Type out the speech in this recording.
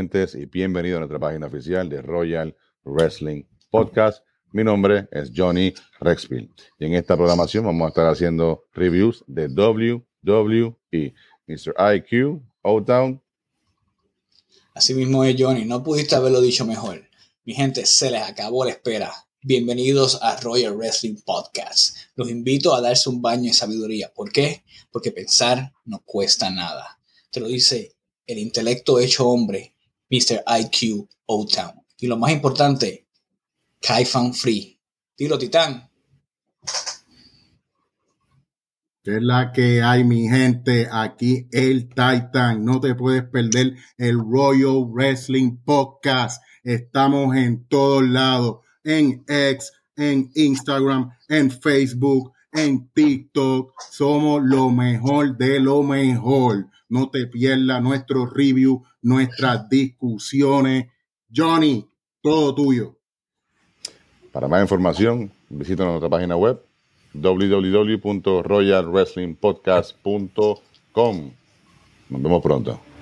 oyentes, y bienvenido a nuestra página oficial de Royal Wrestling Podcast. Mi nombre es Johnny Rexfield y en esta programación vamos a estar haciendo reviews de WWE. Mr. IQ, O-Town. Así mismo es, Johnny, no pudiste haberlo dicho mejor. Mi gente, se les acabó la espera. Bienvenidos a Royal Wrestling Podcast. Los invito a darse un baño de sabiduría. ¿Por qué? Porque pensar no cuesta nada. Te lo dice el intelecto hecho hombre, Mr. IQ O-Town. Y lo más importante, Kaifan Free. Dilo, Titán. Que es la que hay, mi gente. Aquí el Titan. No te puedes perder el Royal Wrestling Podcast. Estamos en todos lados. En X, en Instagram, en Facebook, en TikTok. Somos lo mejor de lo mejor. No te pierdas nuestro review, nuestras discusiones. Johnny, todo tuyo. Para más información, visita nuestra página web www.royalwrestlingpodcast.com. Nos vemos pronto.